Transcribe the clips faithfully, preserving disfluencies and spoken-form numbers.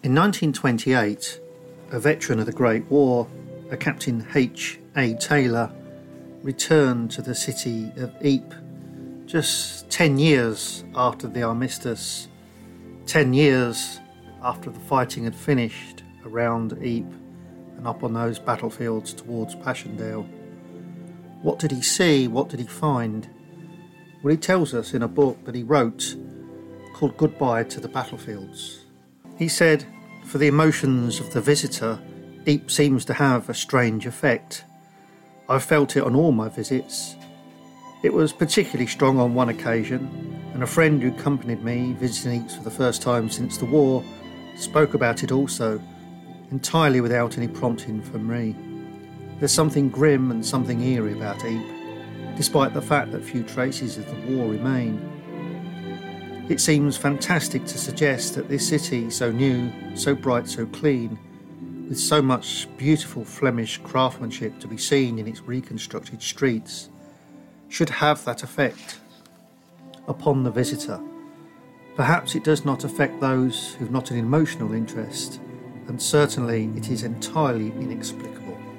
In nineteen twenty-eight, a veteran of the Great War, a Captain H A Taylor, returned to the city of Ypres just ten years after the armistice, ten years after the fighting had finished around Ypres and up on those battlefields towards Passchendaele. What did he see? What did he find? Well, he tells us in a book that he wrote called Goodbye to the Battlefields. He said, for the emotions of the visitor, Ypres seems to have a strange effect. I've felt it on all my visits. It was particularly strong on one occasion, and a friend who accompanied me visiting Ypres for the first time since the war spoke about it also, entirely without any prompting from me. There's something grim and something eerie about Ypres, despite the fact that few traces of the war remain. It seems fantastic to suggest that this city, so new, so bright, so clean, with so much beautiful Flemish craftsmanship to be seen in its reconstructed streets, should have that effect upon the visitor. Perhaps it does not affect those who've not an emotional interest, and certainly it is entirely inexplicable.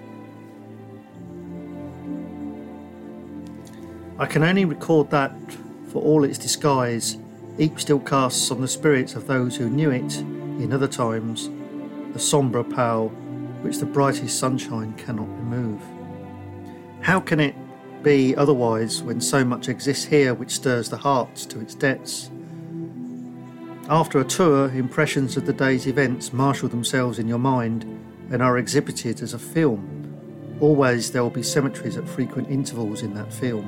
I can only record that, for all its disguise, Ypres still casts on the spirits of those who knew it in other times a sombre pall which the brightest sunshine cannot remove. How can it be otherwise when so much exists here which stirs the hearts to its depths? After a tour, impressions of the day's events marshal themselves in your mind and are exhibited as a film. Always there will be cemeteries at frequent intervals in that film.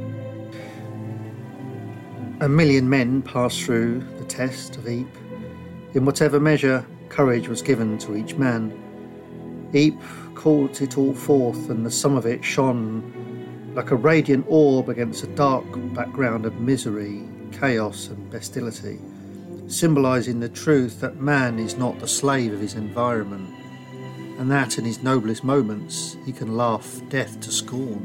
A million men passed through the test of Ypres. In whatever measure, courage was given to each man. Ypres called it all forth, and the sum of it shone like a radiant orb against a dark background of misery, chaos and bestiality, symbolising the truth that man is not the slave of his environment, and that in his noblest moments he can laugh death to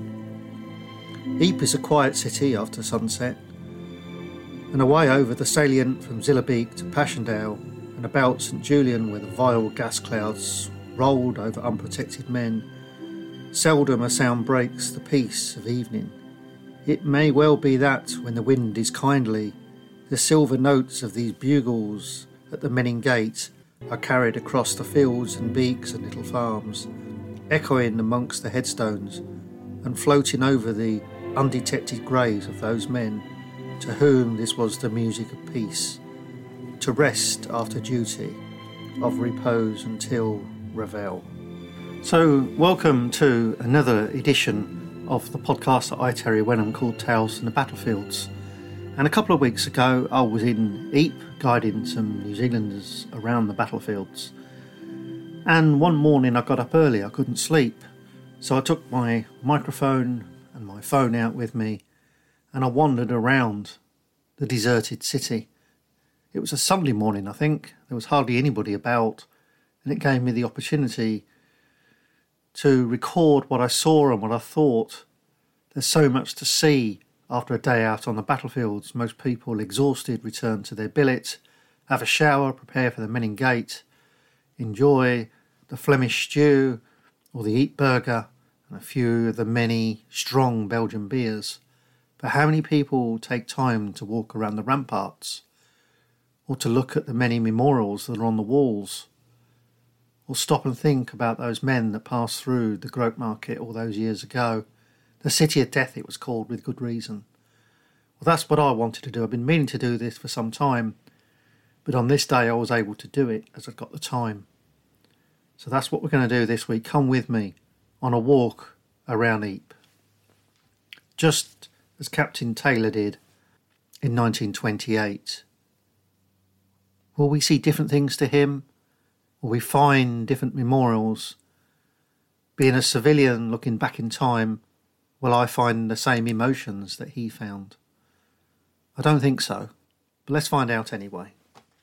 scorn. Ypres is a quiet city after sunset, and away over the salient from Zillebeek to Passchendaele and about St Julian, where the vile gas clouds rolled over unprotected men, seldom a sound breaks the peace of evening. It may well be that, when the wind is kindly, the silver notes of these bugles at the Menin Gate are carried across the fields and beaks and little farms, echoing amongst the headstones and floating over the undetected graves of those men to whom this was the music of peace, to rest after duty, of repose until revel. So, welcome to another edition of the podcast that I, Terry Wenham, called Tales from the Battlefields. And a couple of weeks ago, I was in Ypres guiding some New Zealanders around the battlefields. And one morning I got up early, I couldn't sleep. So I took my microphone and my phone out with me, and I wandered around the deserted city. It was a Sunday morning, I think. There was hardly anybody about, and it gave me the opportunity to record what I saw and what I thought. There's so much to see after a day out on the battlefields. Most people, exhausted, return to their billet, have a shower, prepare for the Menin Gate, enjoy the Flemish stew or the Ypres burger and a few of the many strong Belgian beers. But how many people take time to walk around the ramparts, or to look at the many memorials that are on the walls, or stop and think about those men that passed through the Grote Market all those years ago? The City of Death it was called, with good reason. Well, that's what I wanted to do. I've been meaning to do this for some time, but on this day I was able to do it as I've got the time. So that's what we're going to do this week. Come with me on a walk around Ypres, just as Captain Taylor did in nineteen twenty-eight. Will we see different things to him? Will we find different memorials? Being a civilian looking back in time, will I find the same emotions that he found? I don't think so, but let's find out anyway.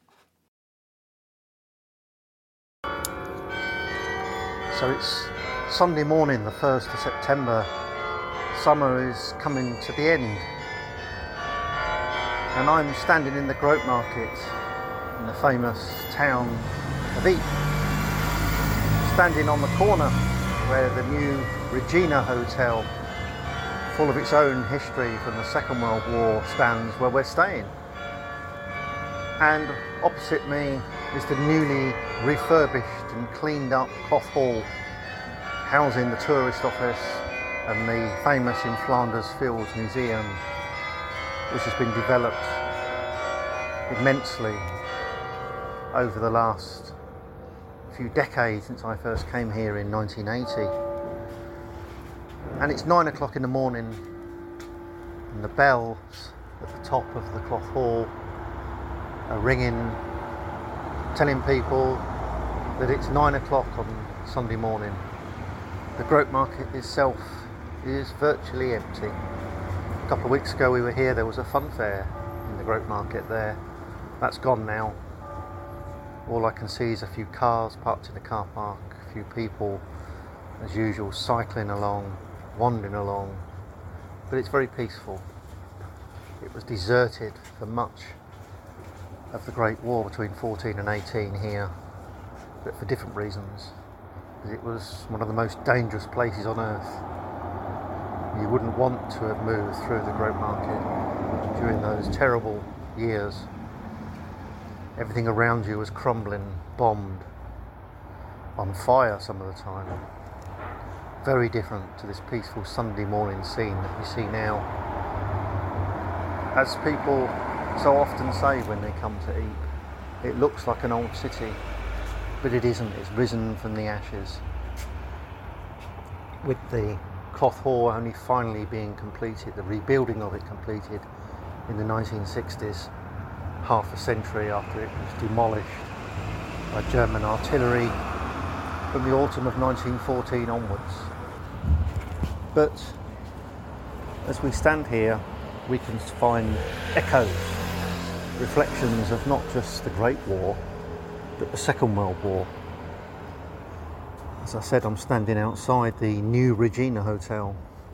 So it's Sunday morning, the first of September. Summer is coming to the end, and I'm standing in the Grote Market in the famous town of Ypres. Standing on the corner where the new Regina Hotel, full of its own history from the Second World War, stands where we're staying. And opposite me is the newly refurbished and cleaned up Cloth Hall, housing the tourist office and the famous In Flanders Fields Museum, which has been developed immensely over the last few decades since I first came here in nineteen eighty. And it's nine o'clock in the morning and the bells at the top of the Cloth Hall are ringing, telling people that it's nine o'clock on Sunday morning. The Grote Market itself is virtually empty. A couple of weeks ago we were here, there was a fun fair in the Grote Market there. That's gone now. All I can see is a few cars parked in the car park, a few people as usual cycling along, wandering along, but it's very peaceful. It was deserted for much of the Great War between fourteen and eighteen here, but for different reasons. It was one of the most dangerous places on earth. You wouldn't want to have moved through the Grote Market during those terrible years. Everything around you was crumbling, bombed, on fire some of the time. Very different to this peaceful Sunday morning scene that we see now. As people so often say when they come to Ypres, it looks like an old city, but it isn't. It's risen from the ashes. With the Cloth Hall only finally being completed, the rebuilding of it completed in the nineteen sixties, half a century after it was demolished by German artillery from the autumn of nineteen fourteen onwards. But as we stand here, we can find echoes, reflections of not just the Great War, but the Second World War. As I said, I'm standing outside the new Regina Hotel.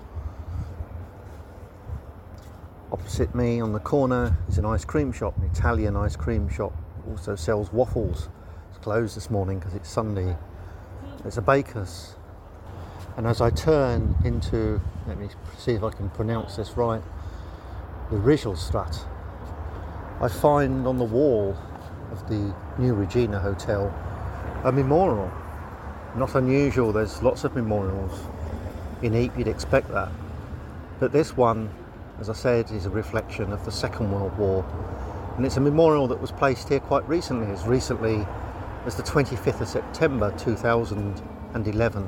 Opposite me on the corner is an ice cream shop, an Italian ice cream shop. It also sells waffles. It's closed this morning because it's Sunday. There's a baker's. And as I turn into, let me see if I can pronounce this right, the Rijlstraat, I find on the wall of the new Regina Hotel a memorial. Not unusual, there's lots of memorials. In Ypres you'd expect that. But this one, as I said, is a reflection of the Second World War. And it's a memorial that was placed here quite recently, as recently as the twenty-fifth of September two thousand eleven.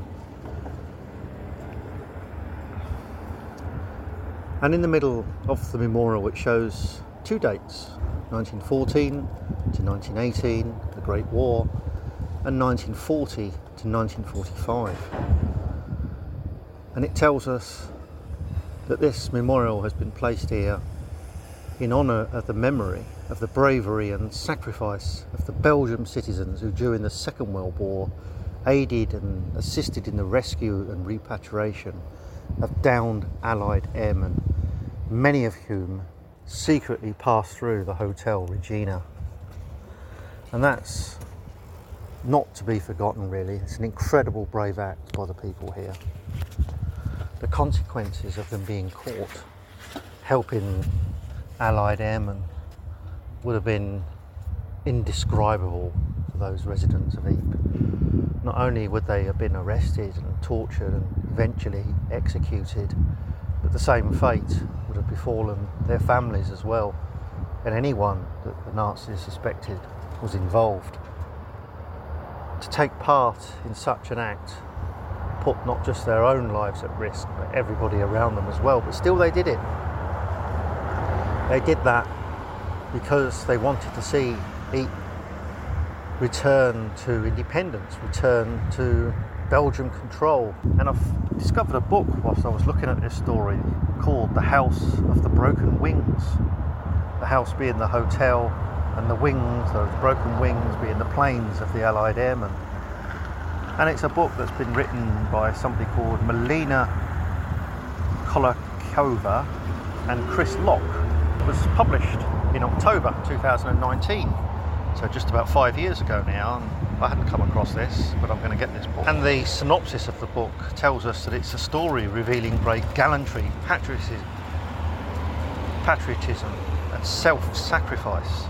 And in the middle of the memorial it shows two dates, nineteen fourteen to nineteen eighteen, the Great War, and nineteen forty to nineteen forty-five. And it tells us that this memorial has been placed here in honour of the memory of the bravery and sacrifice of the Belgian citizens who during the Second World War aided and assisted in the rescue and repatriation of downed Allied airmen, many of whom secretly passed through the Hotel Regina. And that's not to be forgotten, really. It's an incredible brave act by the people here. The consequences of them being caught helping Allied airmen would have been indescribable for those residents of Ypres. Not only would they have been arrested and tortured and eventually executed, but the same fate would have befallen their families as well, and anyone that the Nazis suspected was involved. To take part in such an act put not just their own lives at risk, but everybody around them as well. But still they did it. They did that because they wanted to see Ypres return to independence, return to Belgian control. And I've discovered a book whilst I was looking at this story called The House of the Broken Wings. The house being the hotel and the wings, those broken wings, being the planes of the Allied airmen. And it's a book that's been written by somebody called Melina Kolakova and Chris Locke. It was published in October two thousand nineteen, so just about five years ago now. And I hadn't come across this, but I'm going to get this book. And the synopsis of the book tells us that it's a story revealing great gallantry, patriotism, patriotism and self-sacrifice.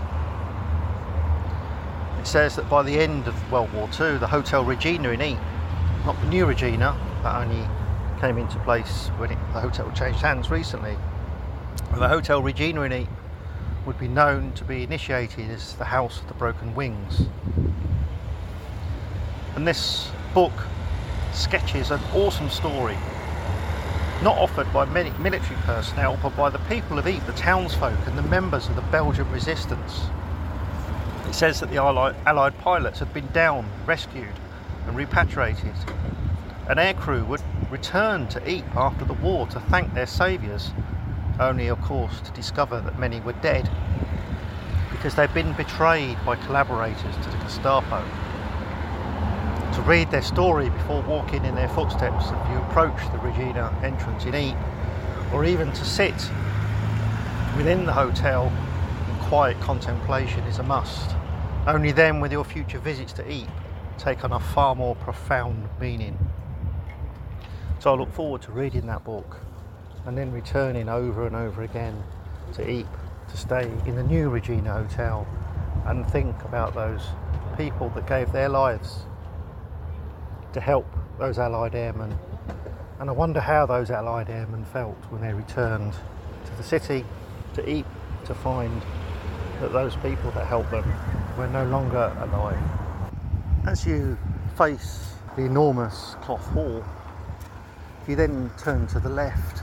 It says that by the end of World War Two, the Hotel Regina in Ypres, not the new Regina, that only came into place when it, the hotel changed hands recently, but the Hotel Regina in Ypres would be known to be initiated as the House of the Broken Wings. And this book sketches an awesome story, not offered by many military personnel, but by the people of Ypres, the townsfolk and the members of the Belgian resistance. It says that the Allied, Allied pilots had been down, rescued and repatriated. An aircrew would return to Ypres after the war to thank their saviours, only of course to discover that many were dead because they'd been betrayed by collaborators to the Gestapo. To read their story before walking in their footsteps if you approach the Regina entrance in Ypres, or even to sit within the hotel in quiet contemplation is a must. Only then will your future visits to Ypres take on a far more profound meaning. So I look forward to reading that book and then returning over and over again to Ypres to stay in the new Regina Hotel and think about those people that gave their lives to help those Allied airmen. And I wonder how those Allied airmen felt when they returned to the city, to Ypres, to find that those people that helped them were no longer alive. As you face the enormous Cloth Hall, you then turn to the left,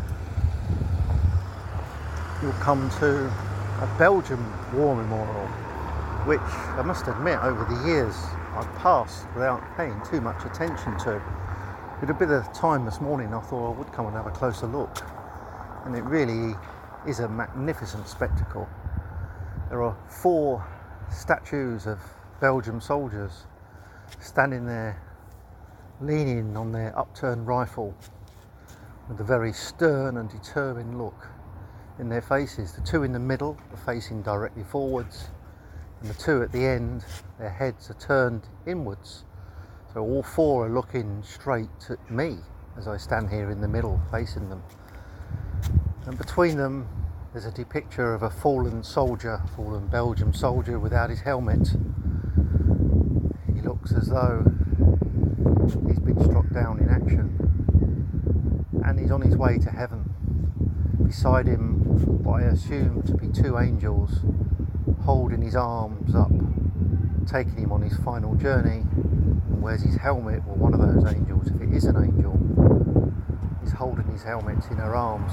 you'll come to a Belgian War Memorial, which I must admit over the years I've passed without paying too much attention to. With a bit of time this morning I thought I would come and have a closer look, and it really is a magnificent spectacle. There are four statues of Belgian soldiers standing there leaning on their upturned rifle with a very stern and determined look in their faces. The two in the middle are facing directly forwards, and the two at the end, their heads are turned inwards. So all four are looking straight at me as I stand here in the middle facing them. And between them there's a depiction of a fallen soldier, fallen Belgian soldier without his helmet. He looks as though he's been struck down in action, and he's on his way to heaven. Beside him, what I assume to be two angels holding his arms up, taking him on his final journey. And where's his helmet? Well, one of those angels, if it is an angel, is holding his helmet in her arms.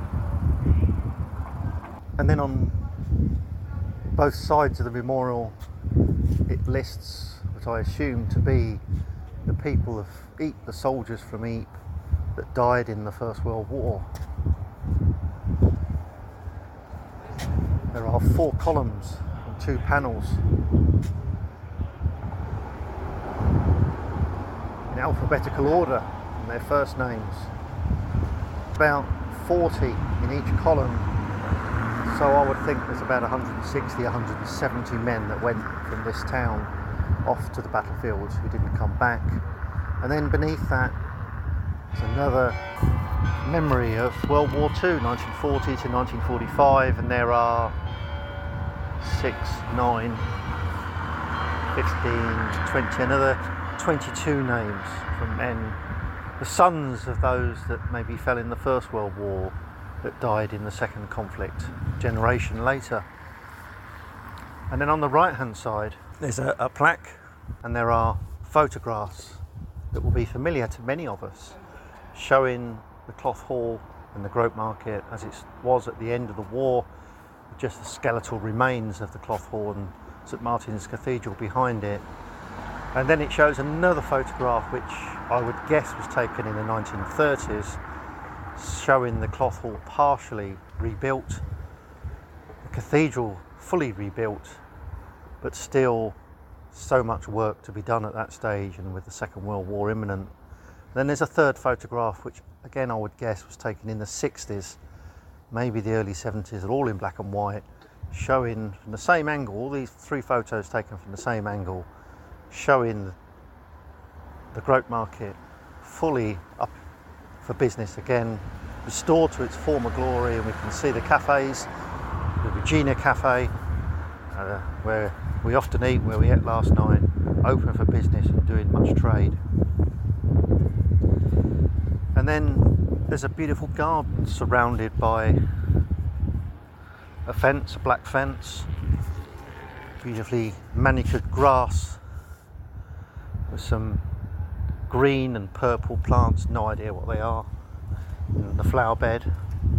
And then on both sides of the memorial it lists what I assume to be the people of Ypres, the soldiers from Ypres that died in the First World War. There are four columns and two panels in alphabetical order and their first names. About forty in each column, so I would think there's about one hundred sixty, one hundred seventy men that went from this town off to the battlefields who didn't come back. And then beneath that is another memory of World War Two, nineteen forty to nineteen forty-five, and there are six, nine, fifteen, twenty, another twenty-two names from men, the sons of those that maybe fell in the First World War that died in the second conflict a generation later. And then on the right hand side there's a, a plaque, and there are photographs that will be familiar to many of us, showing the Cloth Hall and the Grote Market as it was at the end of the war, with just the skeletal remains of the Cloth Hall and St Martin's Cathedral behind it. And then it shows another photograph which I would guess was taken in the nineteen thirties, showing the Cloth Hall partially rebuilt, the cathedral fully rebuilt, but still so much work to be done at that stage, and with the Second World War imminent. Then there's a third photograph which again I would guess was taken in the sixties, maybe the early seventies, all in black and white, showing from the same angle, all these three photos taken from the same angle, showing the Grote Market fully up for business again, restored to its former glory, and we can see the cafes, the Regina Cafe, uh, where we often eat, where we ate last night, open for business and doing much trade. And then there's a beautiful garden surrounded by a fence, a black fence, beautifully manicured grass with some green and purple plants, no idea what they are, in the flower bed.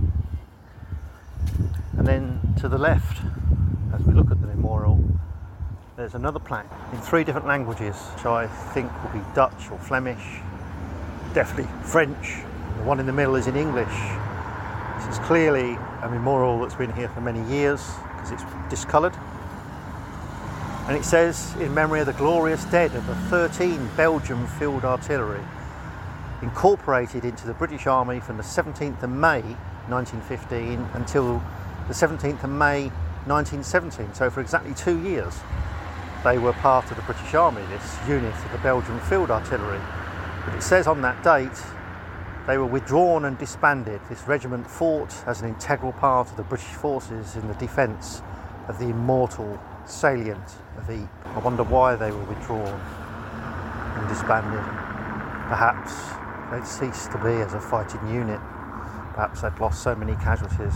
And then to the left, as we look at the memorial, there's another plaque in three different languages, which I think will be Dutch or Flemish, definitely French. The one in the middle is in English. This is clearly a memorial that's been here for many years because it's discoloured. And it says, in memory of the glorious dead of the thirteen Belgian Field Artillery, incorporated into the British Army from the seventeenth of May nineteen fifteen until the seventeenth of May nineteen seventeen. So for exactly two years, they were part of the British Army, this unit of the Belgian Field Artillery. But it says on that date, they were withdrawn and disbanded. This regiment fought as an integral part of the British forces in the defence of the immortal salient of Ypres. I wonder why they were withdrawn and disbanded. Perhaps they'd ceased to be as a fighting unit. Perhaps they'd lost so many casualties.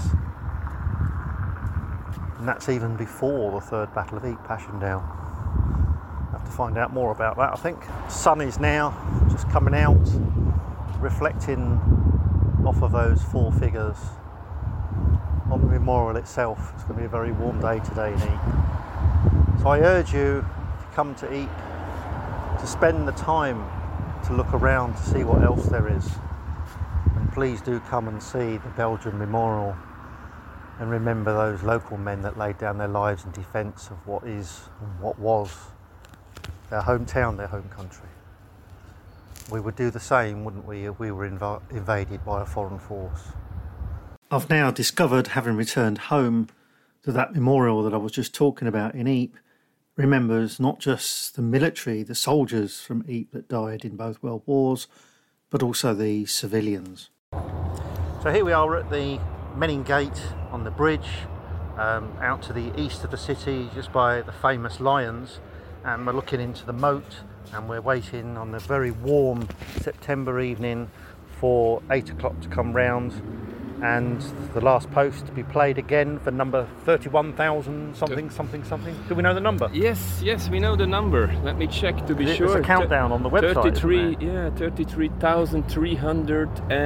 And that's even before the Third Battle of Ypres, Passchendaele. I'll have to find out more about that, I think. The sun is now just coming out, reflecting off of those four figures on the memorial itself. It's going to be a very warm day today in Ypres. So I urge you, if you come to Ypres, to spend the time to look around to see what else there is. And please do come and see the Belgian Memorial and remember those local men that laid down their lives in defence of what is and what was their hometown, their home country. We would do the same, wouldn't we, if we were inv- invaded by a foreign force. I've now discovered, having returned home, that that memorial that I was just talking about in Ypres remembers not just the military, the soldiers from Ypres that died in both world wars, but also the civilians. So here we are at the Menin Gate on the bridge, um, out to the east of the city, just by the famous lions, and we're looking into the moat, and we're waiting on a very warm September evening for eight o'clock to come round and the last post to be played again for number thirty-one thousand something something something. Do we know the number? Yes, yes, we know the number. Let me check to be There's sure. There's a countdown on the website. thirty-three, yeah, thirty-three thousand three hundred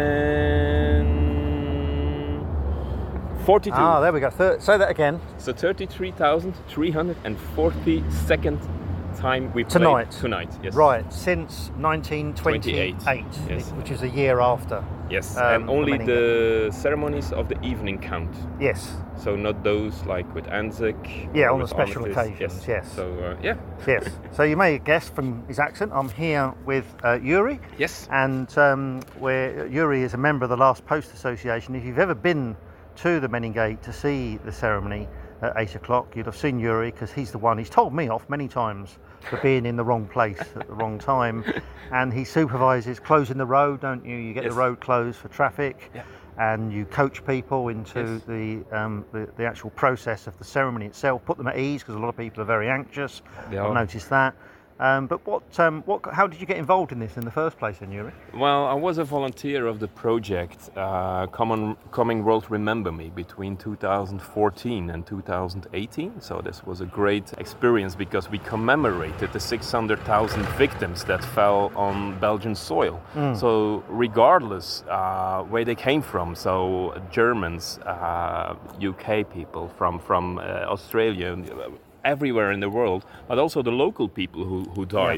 forty-two. Ah, there we go. Thir- say that again. So thirty-three thousand three hundred forty-second time we played tonight. Tonight, yes. Right, since nineteen twenty-eight, yes. Which is a year after. Yes, um, and only the, the ceremonies of the evening count. Yes. So not those like with Anzac. Yeah, on the with special Armistice. occasions, yes. yes. So, uh, yeah. Yes. So you may guess from his accent, I'm here with uh, Yuri. Yes. And um, where Yuri is a member of the Last Post Association. If you've ever been to the Menin Gate to see the ceremony at eight o'clock, you'd have seen Yuri, because he's the one, he's told me off many times for being in the wrong place at the wrong time, and he supervises closing the road, don't you? You get yes. the road closed for traffic, yeah. and you coach people into yes. the, um, the the actual process of the ceremony itself, put them at ease, because a lot of people are very anxious. They I've are. noticed that. Um, but what, um, what, how did you get involved in this in the first place, then, Yuri? Well, I was a volunteer of the project uh, Common, Coming World Remember Me between two thousand fourteen and two thousand eighteen. So this was a great experience because we commemorated the six hundred thousand victims that fell on Belgian soil. Mm. So regardless uh, where they came from, so Germans, uh, U K people, from, from uh, Australia, everywhere in the world, but also the local people who, who died. Yeah.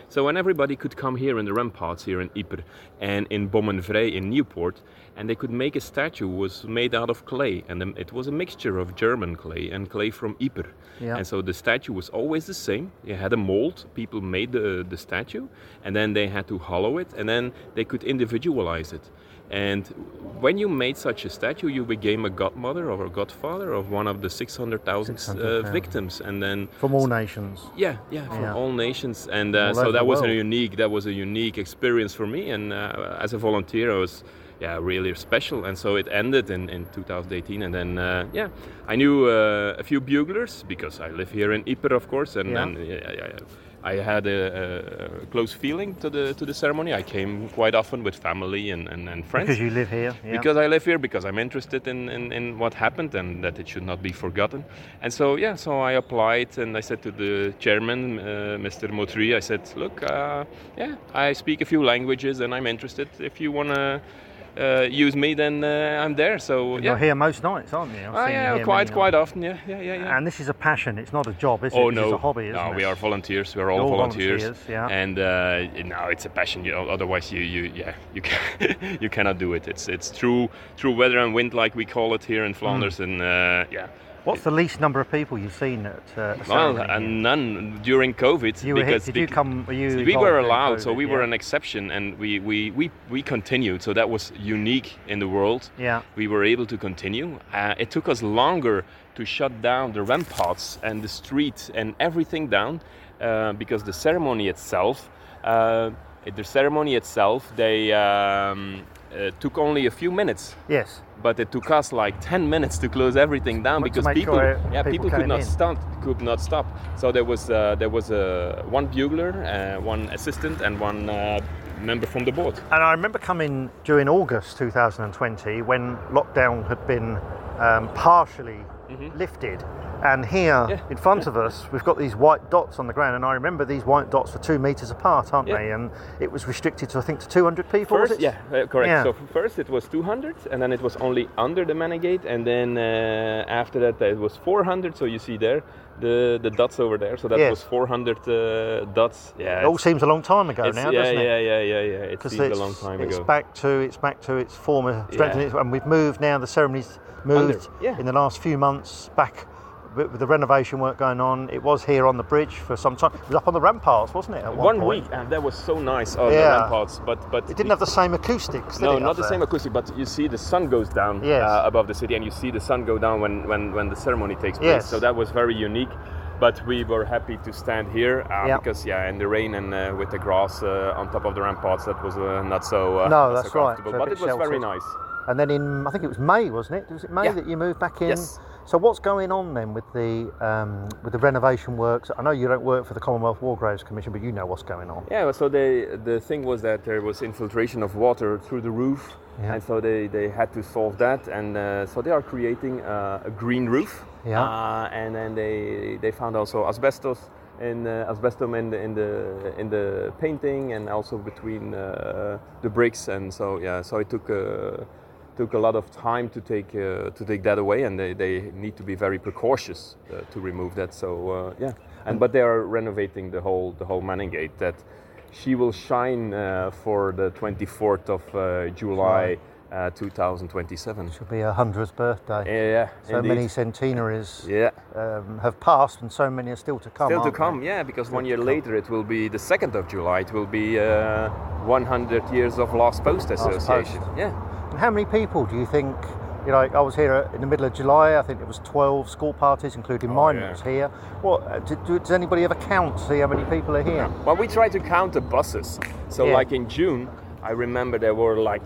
So when everybody could come here in the ramparts here in Ypres and in Bommenvrij in Newport, and they could make a statue was made out of clay, and then it was a mixture of German clay and clay from Ypres. Yeah. And so the statue was always the same. You had a mold, people made the, the statue, and then they had to hollow it, and then they could individualize it. And when you made such a statue, you became a godmother or a godfather of one of the six hundred thousand uh, victims, and then from all nations. Yeah, yeah, from yeah. all nations, and uh, so that was a unique. That was a unique experience for me, and uh, as a volunteer, I was yeah really special. And so it ended in, in two thousand eighteen, and then uh, yeah, I knew uh, a few buglers because I live here in Ypres, of course, and yeah. and yeah, yeah, yeah. I had a, a close feeling to the to the ceremony. I came quite often with family and, and, and friends. Because you live here? Yeah. Because I live here, because I'm interested in, in, in what happened and that it should not be forgotten. And so, yeah, so I applied and I said to the chairman, uh, Mister Motry, I said, look, uh, yeah, I speak a few languages and I'm interested. If you want to Uh, use me, then uh, I'm there. So You're yeah. here most nights, aren't you? Oh, yeah, quite quite often. Yeah, yeah, yeah, yeah. And this is a passion. It's not a job, is it? Oh this no, is a hobby, isn't no, it? we are volunteers. We're all, all volunteers. volunteers yeah. And uh, no, it's a passion. You know, otherwise, you you yeah you can you cannot do it. It's it's through through weather and wind, like we call it here in Flanders, mm. and uh, yeah. What's the least number of people you've seen at uh, a Well, uh, none during COVID. You were because hit, did you come? Were you we were allowed, COVID, so we yeah. were an exception, and we, we, we, we continued. So that was unique in the world. Yeah. We were able to continue. Uh, it took us longer to shut down the ramparts and the streets and everything down, uh, because the ceremony itself, uh, the ceremony itself, they. Um, Uh, took only a few minutes. Yes. But it took us like ten minutes to close everything down, to because people, sure yeah, people, people could not in. stop, could not stop. So there was uh, there was uh, one bugler, uh, one assistant, and one uh, member from the board. And I remember coming during August two thousand twenty when lockdown had been um, partially mm-hmm. lifted. And here yeah. in front of us, we've got these white dots on the ground, and I remember these white dots were two meters apart, aren't yeah. they? And it was restricted to, I think, to two hundred people. First, was it? yeah, uh, correct. Yeah. So first it was two hundred, and then it was only under the Manigate, and then uh, after that it was four hundred. So you see there the the dots over there. So that yes. was four hundred uh, dots. Yeah, it all seems a long time ago now, yeah, doesn't it? Yeah, yeah, yeah, yeah. It seems a long time it's ago. back to it's back to its former strength, Yeah. and we've moved now. The ceremony's moved Under, yeah. in the last few months back. With the renovation work going on, it was here on the bridge for some time. It was up on the ramparts, wasn't it? At one one point? week, and that was so nice on yeah. the ramparts. But but it didn't have the same acoustics. Did no, it, not the there? same acoustic. But you see the sun goes down yes. uh, above the city, and you see the sun go down when when, when the ceremony takes place. Yes. So that was very unique. But we were happy to stand here uh, yep. because yeah, in the rain and uh, with the grass uh, on top of the ramparts, that was uh, not so uh, no, not that's so comfortable. right. So but it was sheltered. very nice. And then in, I think it was May, wasn't it? Was it May yeah. that you moved back in? Yes. So what's going on then with the um, with the renovation works? I know you don't work for the Commonwealth War Graves Commission, but you know what's going on. Yeah. So they, the thing was that there was infiltration of water through the roof, yeah. and so they, they had to solve that, and uh, so they are creating uh, a green roof. Yeah. Uh, and then they they found also asbestos. In uh, asbestos in the in the in the painting, and also between uh, the bricks, and so yeah, so it took uh, took a lot of time to take uh, to take that away, and they, they need to be very precautious uh, to remove that. So uh, yeah, and but they are renovating the whole the whole Maningate, that she will shine uh, for the twenty-fourth of uh, July. Uh, two thousand twenty-seven. Should be a hundredth birthday. Yeah, yeah. So indeed. many centenaries yeah. um, have passed, and so many are still to come. Still to aren't come, they? yeah, because Still one year to later it will be the second of July. It will be uh, one hundred years of Last Post Association. Last Post. Yeah. And how many people do you think? You know, I was here in the middle of July. I think it was twelve school parties, including oh, mine, yeah. was here. What uh, do, do, does anybody ever count to see how many people are here? Well, we try to count the buses. So, yeah. like in June, I remember there were like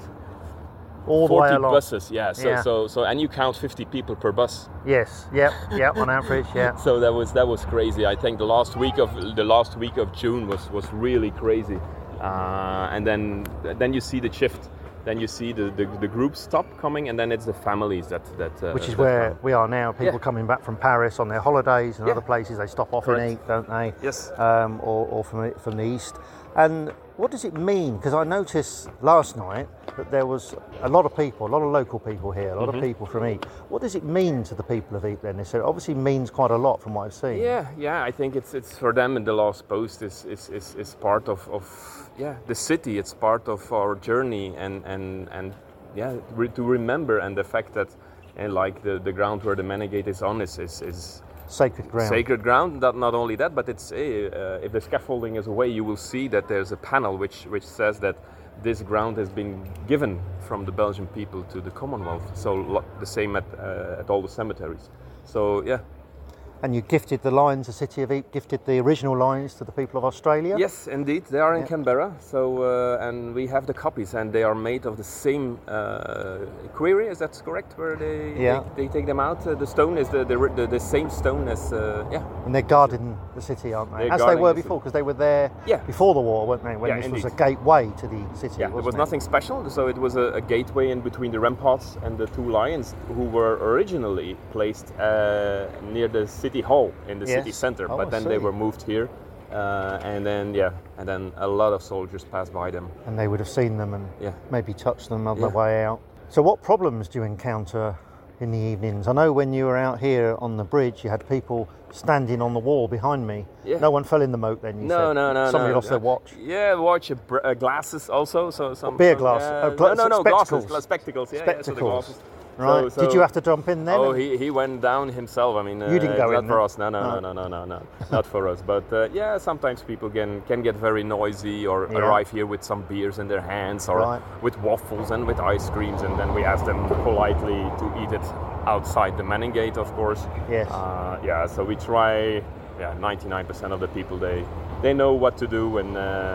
all the way along. buses. Yeah. So, yeah. so, so, and you count fifty people per bus. Yes. Yep. Yep. On average. Yeah. So that was that was crazy. I think the last week of the last week of June was was really crazy. Uh, and then then you see the shift. Then you see the, the, the groups stop coming, and then it's the families that that uh, which is that where come. we are now. People yeah. coming back from Paris on their holidays and yeah. other places. They stop off Correct. and eat, don't they? Yes. Um, or or from from the east. And what does it mean? Because I noticed last night that there was a lot of people, a lot of local people here, a lot mm-hmm. of people from Ypres. What does it mean to the people of Ypres then? So it obviously means quite a lot from what I've seen. Yeah, yeah. I think it's it's for them, and the Lost Post is is, is, is part of, of yeah the city. It's part of our journey, and and and yeah re- to remember, and the fact that and like the, the ground where the Menegate is on is is. is Sacred ground. Sacred ground. Not, not only that, but it's uh, if the scaffolding is away, you will see that there's a panel which which says that this ground has been given from the Belgian people to the Commonwealth. So lo- the same at uh, at all the cemeteries. So yeah. And you gifted the lines, the city of Ypres gifted the original lines to the people of Australia? Yes, indeed. They are in yeah. Canberra. So, uh, and we have the copies, and they are made of the same uh, quarry, is that correct? Where they yeah. they, they take them out? Uh, the stone is the, the the, the same stone as, uh, yeah. And they're guarding the city, aren't they? They're as they were the before, because they were there yeah. before the war, weren't they? When yeah, this indeed. was a gateway to the city, Yeah, wasn't there was it? nothing special. So it was a, a gateway in between the ramparts and the two lions, who were originally placed uh, near the city hall in the Yes. city center, oh, but I then see. they were moved here, uh, and then yeah, and then a lot of soldiers passed by them. And they would have seen them and yeah. maybe touched them on yeah. the way out. So what problems do you encounter in the evenings? I know when you were out here on the bridge, you had people standing on the wall behind me. Yeah. No one fell in the moat then, you no, said? No, no, Somebody no. lost their watch? Yeah, watch, uh, br- uh, glasses also. So some beer some, glass? Uh, uh, gla- no, no, no, spectacles. glasses, gla- spectacles. Yeah, spectacles. Yeah, so the glasses. Right. So, so, Did you have to jump in then? Oh, he, he went down himself. I mean, uh, you didn't go not in for then? us. No, no, no, no, no, no, no, not for us. But uh, yeah, sometimes people can can get very noisy or yeah. arrive here with some beers in their hands or right. with waffles and with ice creams, and then we ask them politely to eat it outside the Menegate, of course. Yes. Uh, yeah. So we try. Yeah, ninety-nine percent of the people they they know what to do, and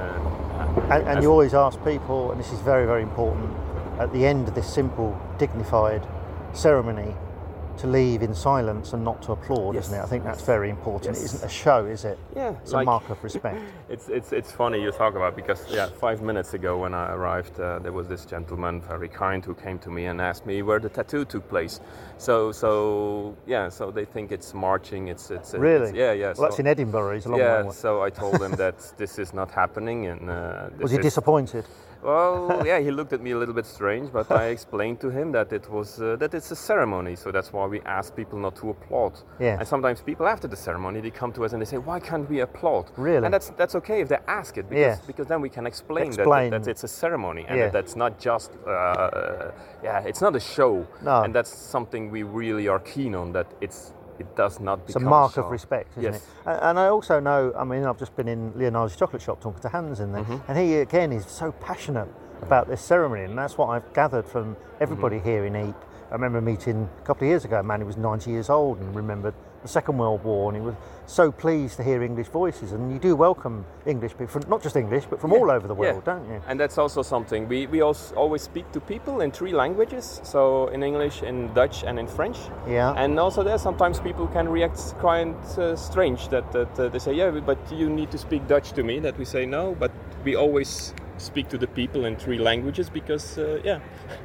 uh, and, and you always ask people, and this is very very important, at the end of this simple, dignified ceremony, to leave in silence and not to applaud, yes. isn't it? I think that's very important. Yes. It isn't a show, is it? Yeah, it's like, a mark of respect. It's it's it's funny you talk about, because yeah, five minutes ago when I arrived, uh, there was this gentleman, very kind, who came to me and asked me where the tattoo took place. So so yeah, so they think it's marching. It's it's, it's really yeah yeah. Well, so, that's in Edinburgh. It's a long yeah. way. So I told him that this is not happening, and uh, this was he is, disappointed? Well, yeah, he looked at me a little bit strange, but I explained to him that it was uh, that it's a ceremony, so that's why we ask people not to applaud. Yes. And sometimes people after the ceremony, they come to us and they say, "Why can't we applaud?" Really? And that's that's okay if they ask it, because yes. because then we can explain, explain. That, that it's a ceremony, and yeah. that that's not just uh, yeah, it's not a show. No. And that's something we really are keen on, that it's. It does not become It's a mark a show. of respect, isn't yes. it? And, and I also know, I mean, I've just been in Leonardo's chocolate shop talking to Hans in there, mm-hmm. and he again is so passionate about this ceremony, and that's what I've gathered from everybody mm-hmm. here in Ypres. I remember meeting a couple of years ago a man who was ninety years old and remembered the Second World War, and he was so pleased to hear English voices. And you do welcome English people, from, not just English, but from yeah. all over the world, yeah. don't you? And that's also something. We, we also always speak to people in three languages, so in English, in Dutch, and in French. Yeah. And also there, sometimes people can react quite uh, strange, that, that uh, they say, yeah, but you need to speak Dutch to me, that we say no, but we always speak to the people in three languages, because, uh, yeah.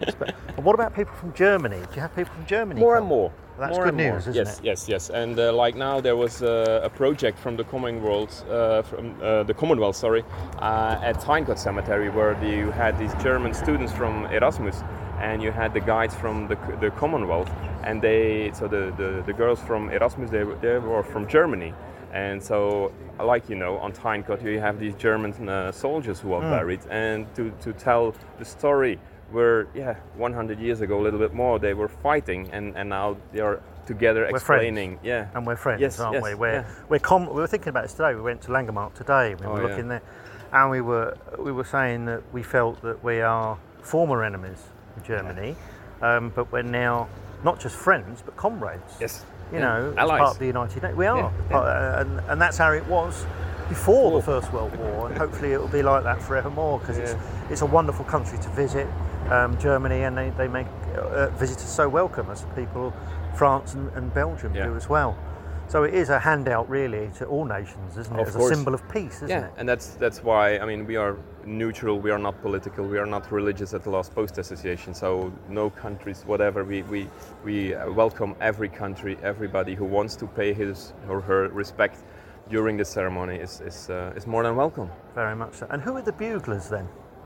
And what about people from Germany? Do you have people from Germany? More come? and more. That's more good and news, more. isn't yes, it? Yes, yes, yes. And uh, like now, there was uh, a project from the Commonwealth, uh, from uh, the Commonwealth, sorry, uh, at Tyncott Cemetery, where the, you had these German students from Erasmus, and you had the guides from the, the Commonwealth, and they, so the, the, the girls from Erasmus, they, they were from Germany. And so, like you know, on Tyncott you have these German uh, soldiers who are mm. buried, and to, to tell the story where, yeah, one hundred years ago, a little bit more, they were fighting, and, and now they are together we're explaining. Friends. Yeah, and we're friends, yes, aren't yes, we? We're, yeah. we're com- we were thinking about this today. We went to Langemarck today. We were oh, looking yeah. there, and we were we were saying that we felt that we are former enemies of Germany, yeah. um, but we're now not just friends but comrades. Yes. You yeah. know, Allies. as part of the United Nations. We are, yeah. Yeah. Uh, and, and that's how it was before the First World War, and hopefully it will be like that forevermore, because yeah. it's it's a wonderful country to visit, um, Germany, and they, they make uh, visitors so welcome, as people France and, and Belgium yeah. do as well. So it is a handout really to all nations, isn't it? Of As course. a symbol of peace, isn't yeah. it? And that's that's why, I mean, we are neutral, we are not political, we are not religious at the Lost Post Association, so no countries, whatever, we, we, we welcome every country, everybody who wants to pay his or her respect. during the ceremony is is, uh, is more than welcome. Very much so. And who are the buglers then?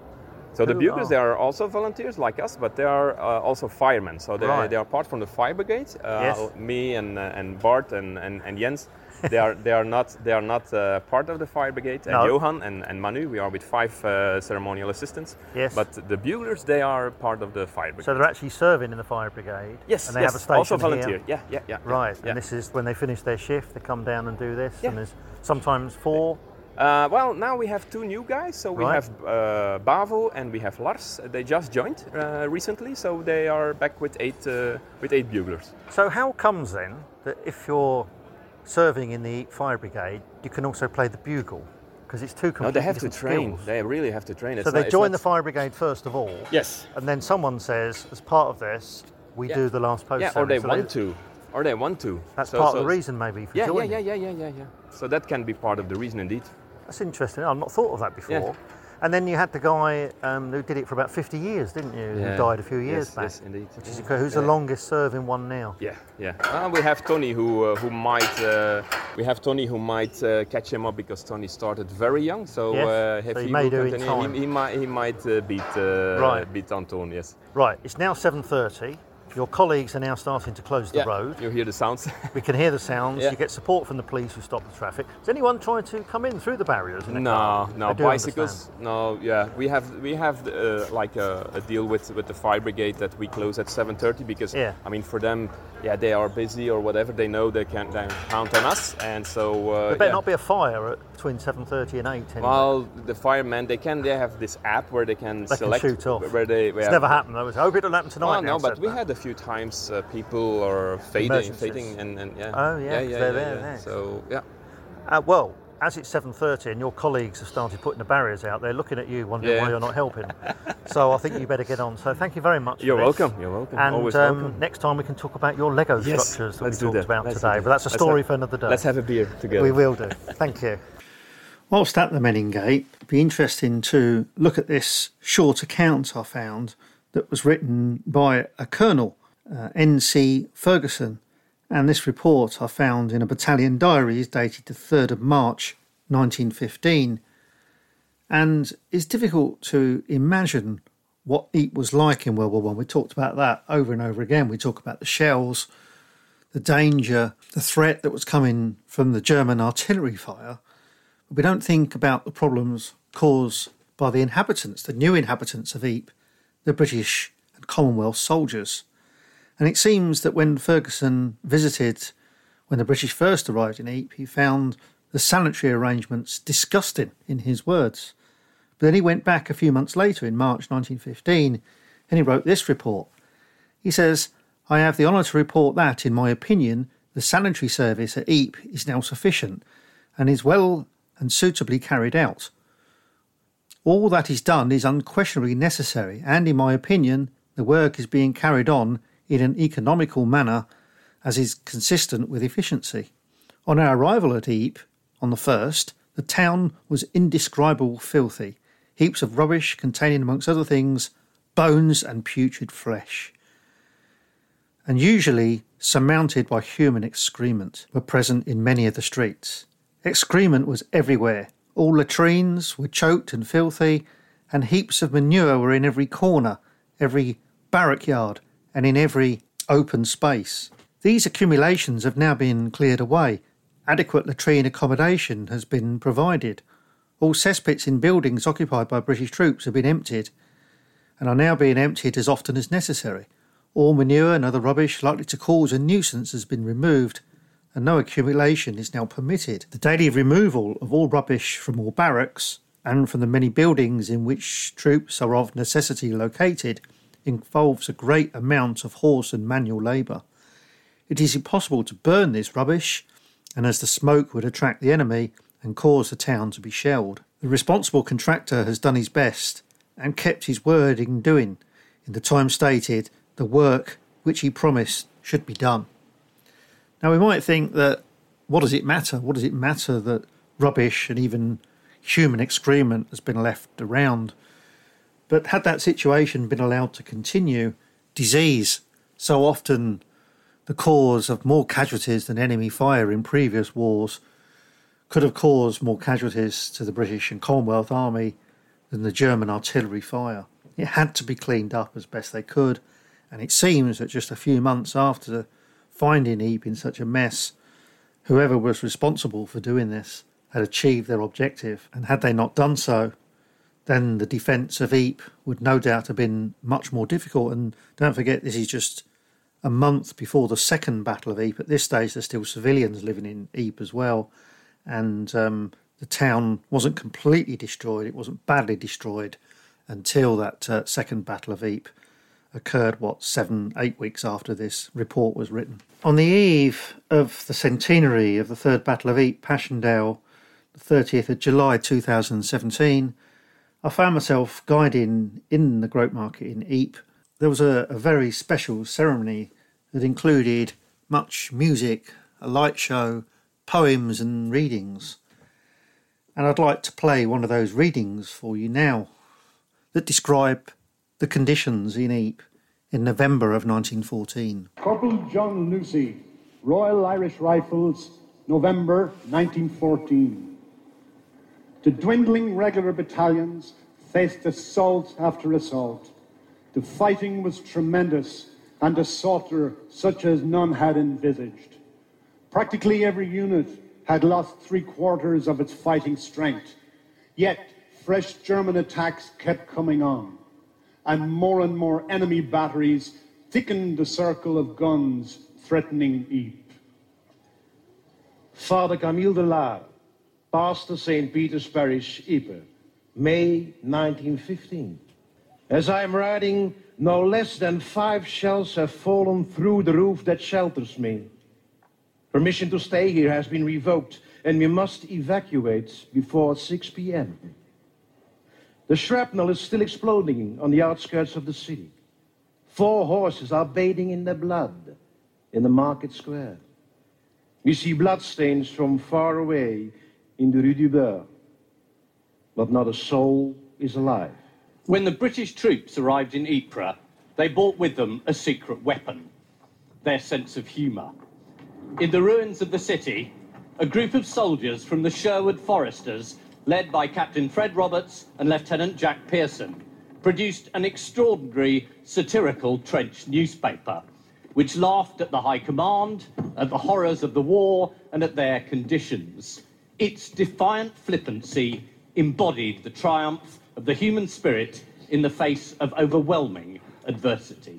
So the Who buglers, are- they are also volunteers like us, but they are uh, also firemen. So they, Right. they are part from the fire brigade. Uh, Yes. Me and uh, and Bart and, and, and Jens, they are they are not they are not uh, part of the fire brigade. And No. Johan and, and Manu, we are with five uh, ceremonial assistants. Yes. But the buglers, they are part of the fire brigade. So they're actually serving in the fire brigade. yes, And they yes. have a station also volunteer. here. Yeah, yeah, yeah. yeah, Right. Yeah. And this is when they finish their shift, they come down and do this. Yeah. And there's sometimes four. Uh, well, now we have two new guys. So we Right. have uh, Bavo and we have Lars. They just joined uh, recently, so they are back with eight uh, with eight buglers. So how comes then that if you're serving in the fire brigade, you can also play the bugle? Because it's two completely No, they have to different train. skills. They really have to train. So It's they not- it's join not- the fire brigade first of all, Yes. and then someone says, as part of this, we Yeah. do the last post. Yeah, or they ceremony. want to, or they want to. That's So- part so- of the reason, maybe, for Yeah, yeah, joining. yeah, yeah, yeah, yeah, yeah. So that can be part of the reason, indeed. That's interesting. I've not thought of that before. Yeah. And then you had the guy um, who did it for about fifty years, didn't you? Yeah. Who died a few years yes, back. Yes, indeed. Which is Yeah. incredible. Who's Yeah. the longest serving one now? Yeah, yeah. Uh, we have Tony, who uh, who might uh, we have Tony who might uh, catch him up because Tony started very young. So Yes, uh, if so he he may will do in continue, time. he, he might he might uh, beat uh, Right. beat Anton. Yes. Right. It's now seven thirty. Your colleagues are now starting to close the Yeah. road. You hear the sounds. We can hear the sounds. Yeah. You get support from the police who stop the traffic. Is anyone trying to come in through the barriers? In a No, car? no I do bicycles. understand. No, yeah, we have we have uh, like a, a deal with with the fire brigade that we close at seven thirty because Yeah. I mean for them, yeah, they are busy or whatever. They know they can they count on us, and so uh, There better yeah. not be a fire at between seven thirty and eight. Anyway. Well, the firemen they can they have this app where they can They can select shoot off. where they. it's where- never happened though. I hope it doesn't happen tonight. Well, now no, but said we that. had a few times uh, people are fading, Emergencies. fading, and, and yeah. Oh, yeah, 'cause yeah, they're yeah, there yeah. next. So yeah. Uh, well, as it's seven thirty and your colleagues have started putting the barriers out, they're looking at you wondering Yeah. why you're not helping. So I think you better get on. So thank you very much. for You're this. welcome. You're welcome. And Always um, welcome. next time we can talk about your Lego Yes, structures that let's we do talked that. about Let's do today. that. But that's a Let's story have- for another day. Let's have a beer together. We will do. Thank you. Whilst at the Menin Gate, it'd be interesting to look at this short account I found that was written by a colonel, uh, N C Ferguson. And this report I found in a battalion diary is dated the third of March nineteen fifteen. And it's difficult to imagine what Ypres was like in World War One. We talked about that over and over again. We talk about the shells, the danger, the threat that was coming from the German artillery fire. But we don't think about the problems caused by the inhabitants, the new inhabitants of Ypres, the British and Commonwealth soldiers. And it seems that when Ferguson visited, when the British first arrived in Ypres, he found the sanitary arrangements disgusting, in his words. But then he went back a few months later, in March nineteen fifteen, and he wrote this report. He says, "I have the honour to report that, in my opinion, the sanitary service at Ypres is now sufficient and is well and suitably carried out. All that is done is unquestionably necessary, and in my opinion, the work is being carried on in an economical manner as is consistent with efficiency. On our arrival at Ypres, on the first, the town was indescribable filthy, heaps of rubbish containing, amongst other things, bones and putrid flesh, and usually surmounted by human excrement, were present in many of the streets. Excrement was everywhere. All latrines were choked and filthy, and heaps of manure were in every corner, every barrack yard, and in every open space. These accumulations have now been cleared away. Adequate latrine accommodation has been provided. All cesspits in buildings occupied by British troops have been emptied, and are now being emptied as often as necessary. All manure and other rubbish likely to cause a nuisance has been removed, and no accumulation is now permitted. The daily removal of all rubbish from all barracks and from the many buildings in which troops are of necessity located involves a great amount of horse and manual labour. It is impossible to burn this rubbish, and as the smoke would attract the enemy and cause the town to be shelled. The responsible contractor has done his best and kept his word in doing, in the time stated, the work which he promised should be done." Now we might think that, what does it matter? What does it matter that rubbish and even human excrement has been left around? But had that situation been allowed to continue, disease, so often the cause of more casualties than enemy fire in previous wars, could have caused more casualties to the British and Commonwealth Army than the German artillery fire. It had to be cleaned up as best they could, and it seems that just a few months after finding Ypres in such a mess, whoever was responsible for doing this had achieved their objective, and had they not done so, then the defence of Ypres would no doubt have been much more difficult. And don't forget, this is just a month before the second Battle of Ypres. At this stage, there's still civilians living in Ypres as well, and um, the town wasn't completely destroyed, it wasn't badly destroyed until that uh, second Battle of Ypres occurred, what, seven, eight weeks after this report was written. On the eve of the centenary of the Third Battle of Ypres, Passchendaele, the thirtieth of July two thousand seventeen, I found myself guiding in the Groat Market in Ypres. There was a, a very special ceremony that included much music, a light show, poems and readings. And I'd like to play one of those readings for you now that describe the conditions in Ypres in November of nineteen fourteen. Corporal John Lucy, Royal Irish Rifles, November nineteen fourteen. The dwindling regular battalions faced assault after assault. The fighting was tremendous and a slaughter such as none had envisaged. Practically every unit had lost three quarters of its fighting strength. Yet fresh German attacks kept coming on, and more and more enemy batteries thickened the circle of guns threatening Ypres. Father Camille Delard, Pastor Saint Peter's Parish, Ypres, May nineteen fifteen. As I am writing, no less than five shells have fallen through the roof that shelters me. Permission to stay here has been revoked, and we must evacuate before six p.m. The shrapnel is still exploding on the outskirts of the city. Four horses are bathing in their blood in the market square. We see bloodstains from far away in the Rue du Beurre, but not a soul is alive. When the British troops arrived in Ypres, they brought with them a secret weapon, their sense of humour. In the ruins of the city, a group of soldiers from the Sherwood Foresters, led by Captain Fred Roberts and Lieutenant Jack Pearson, produced an extraordinary satirical trench newspaper, which laughed at the High Command, at the horrors of the war, and at their conditions. Its defiant flippancy embodied the triumph of the human spirit in the face of overwhelming adversity.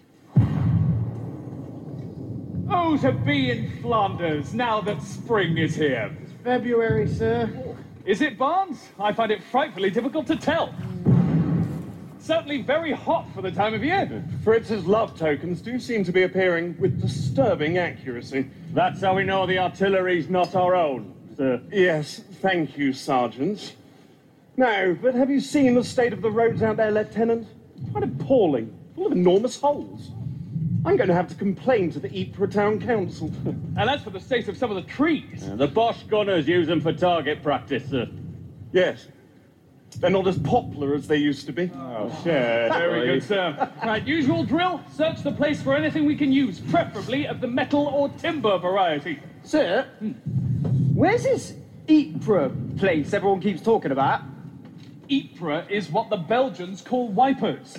Oh, to be in Flanders, now that spring is here. It's February, sir. Is it, Barnes? I find it frightfully difficult to tell. Certainly very hot for the time of year. Fritz's love tokens do seem to be appearing with disturbing accuracy. That's how we know the artillery's not our own, sir. Yes, thank you, Sergeant. No, but have you seen the state of the roads out there, Lieutenant? Quite appalling, full of enormous holes. I'm going to have to complain to the Ypres Town Council. And as for the state of some of the trees... Uh, the Bosch gunners use them for target practice, sir. Yes. They're not as popular as they used to be. Oh, sure. Very good, sir. Right, usual drill. Search the place for anything we can use, preferably of the metal or timber variety. Sir, hmm. where's this Ypres place everyone keeps talking about? Ypres is what the Belgians call wipers.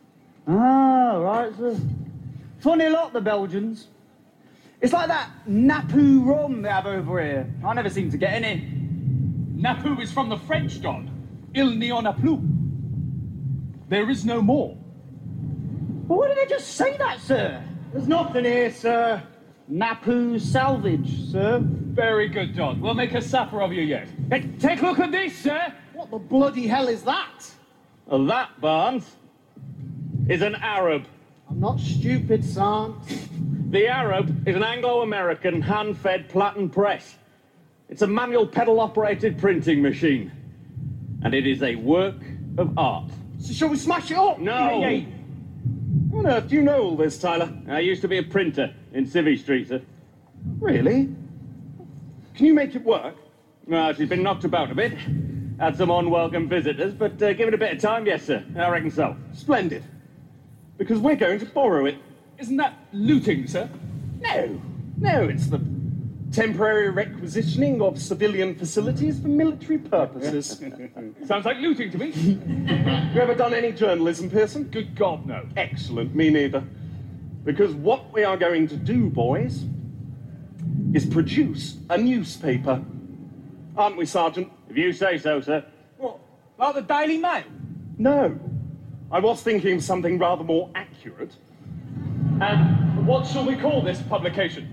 Ah, right, sir. Funny lot, the Belgians. It's like that Napu rum they have over here. I never seem to get any. Napu is from the French god. Il n'y en a plus. There is no more. But why did they just say that, sir? There's nothing here, sir. Napu salvage, sir. Very good, John. We'll make a supper of you yet. Hey, take a look at this, sir. What the bloody hell is that? Well, that, Barnes, is an Arab. I'm not stupid, son. The Arab is an Anglo-American hand-fed platen press. It's a manual pedal-operated printing machine. And it is a work of art. So shall we smash it up? No! Yeah, yeah. How on earth do you know all this, Tyler? I used to be a printer in Civvy Street, sir. Really? Can you make it work? Well, she's been knocked about a bit. Had some unwelcome visitors, but uh, give it a bit of time, yes, sir. I reckon so. Splendid. Because we're going to borrow it. Isn't that looting, sir? No. No, it's the Temporary requisitioning of civilian facilities for military purposes. Sounds like looting to me. You ever done any journalism, Pearson? Good God, no. Excellent, me neither. Because what we are going to do, boys, is produce a newspaper. Aren't we, Sergeant? If you say so, sir. What? Like the Daily Mail? No. I was thinking of something rather more accurate. And what shall we call this publication?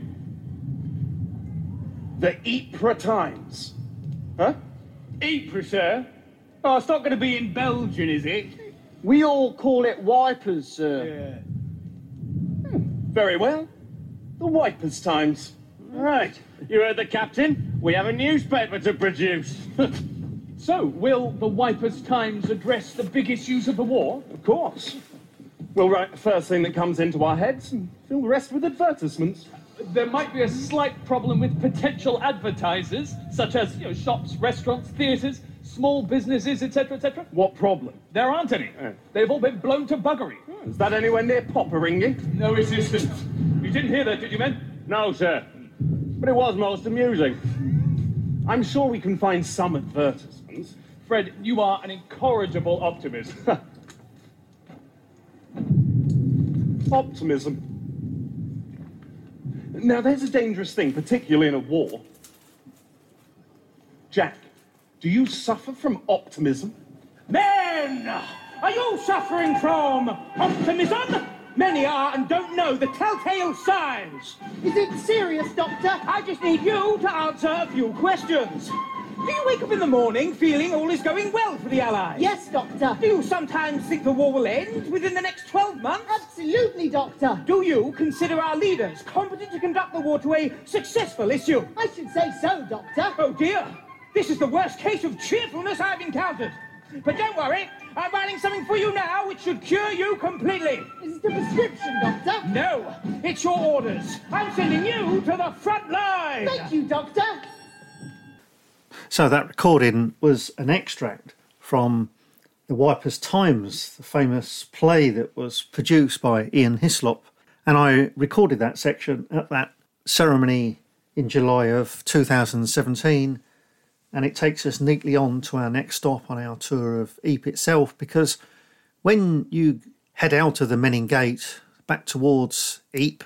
The Ypres Times. Huh? Ypres, sir? Oh, it's not going to be in Belgian, is it? We all call it wipers, sir. Yeah. Hmm, very well. The Wipers Times. Right. You heard the captain. We have a newspaper to produce. So, will the Wipers Times address the big issues of the war? Of course. We'll write the first thing that comes into our heads and fill the rest with advertisements. There might be a slight problem with potential advertisers, such as you know, shops, restaurants, theatres, small businesses, et cetera, et cetera. What problem? There aren't any. Oh. They've all been blown to buggery. Oh, is that anywhere near Popperinghe? No resistance. You didn't hear that, did you, men? No, sir. But it was most amusing. I'm sure we can find some advertisements. Fred, you are an incorrigible optimist. Optimism. Now, there's a dangerous thing, particularly in a war. Jack, do you suffer from optimism? Men! Are you suffering from optimism? Many are and don't know the telltale signs. Is it serious, Doctor? I just need you to answer a few questions. Do you wake up in the morning feeling all is going well for the Allies? Yes, Doctor. Do you sometimes think the war will end within the next twelve months? Absolutely, Doctor. Do you consider our leaders competent to conduct the war to a successful issue? I should say so, Doctor. Oh dear, this is the worst case of cheerfulness I've encountered. But don't worry, I'm writing something for you now which should cure you completely. Is it a prescription, Doctor? No, it's your orders. I'm sending you to the front line. Thank you, Doctor. So that recording was an extract from the Wipers Times, the famous play that was produced by Ian Hislop. And I recorded that section at that ceremony in July of two thousand seventeen. And it takes us neatly on to our next stop on our tour of Ypres itself, because when you head out of the Menin Gate back towards Ypres,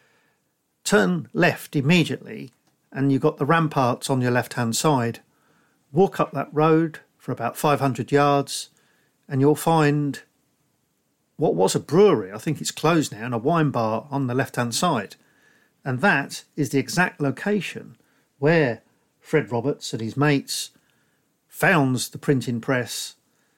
turn left immediately and you've got the ramparts on your left-hand side. Walk up that road for about five hundred yards and you'll find what was a brewery, I think it's closed now, and a wine bar on the left-hand side. And that is the exact location where Fred Roberts and his mates founds the printing press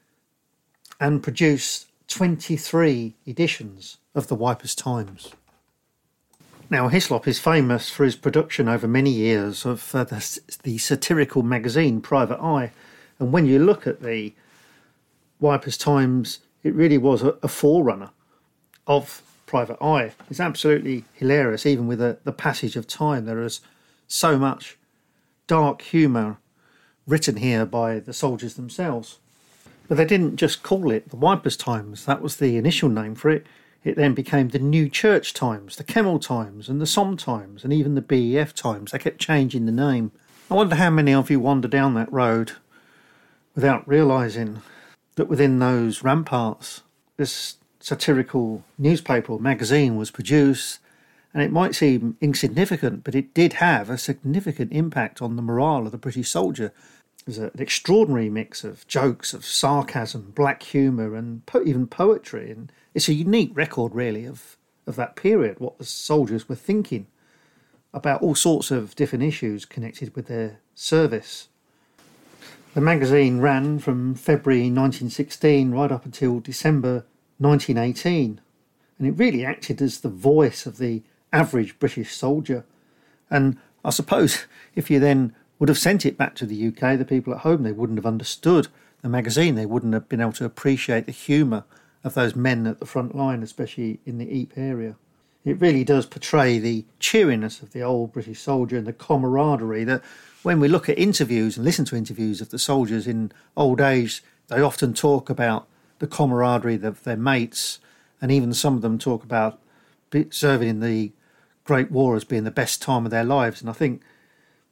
and produced twenty-three editions of the Wipers Times. Now, Hislop is famous for his production over many years of uh, the, the satirical magazine Private Eye. And when you look at the Wipers Times, it really was a, a forerunner of Private Eye. It's absolutely hilarious, even with the, the passage of time. There is so much dark humour written here by the soldiers themselves. But they didn't just call it the Wipers Times. That was the initial name for it. It then became the New Church Times, the Kemmel Times and the Somme Times and even the B E F Times. They kept changing the name. I wonder how many of you wander down that road without realising that within those ramparts this satirical newspaper or magazine was produced. And it might seem insignificant, but it did have a significant impact on the morale of the British soldier. There's an extraordinary mix of jokes, of sarcasm, black humour and po- even poetry. And it's a unique record, really, of, of that period, what the soldiers were thinking about all sorts of different issues connected with their service. The magazine ran from February nineteen sixteen right up until December nineteen eighteen. And it really acted as the voice of the average British soldier. And I suppose if you then would have sent it back to the U K, the people at home, they wouldn't have understood the magazine. They wouldn't have been able to appreciate the humour of those men at the front line, especially in the Ypres area. It really does portray the cheeriness of the old British soldier and the camaraderie that when we look at interviews and listen to interviews of the soldiers in old age, they often talk about the camaraderie of their mates, and even some of them talk about serving in the Great War as being the best time of their lives. And I think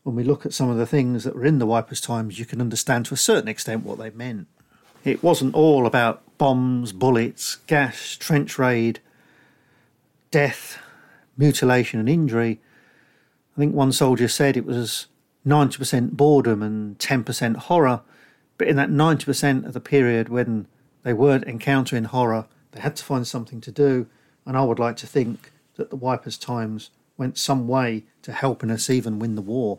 when we look at some of the things that were in the Wipers' times, you can understand to a certain extent what they meant. It wasn't all about bombs, bullets, gas, trench raid, death, mutilation and injury. I think one soldier said it was ninety percent boredom and ten percent horror, but in that ninety percent of the period when they weren't encountering horror, they had to find something to do, and I would like to think that the Wipers' times went some way to helping us even win the war.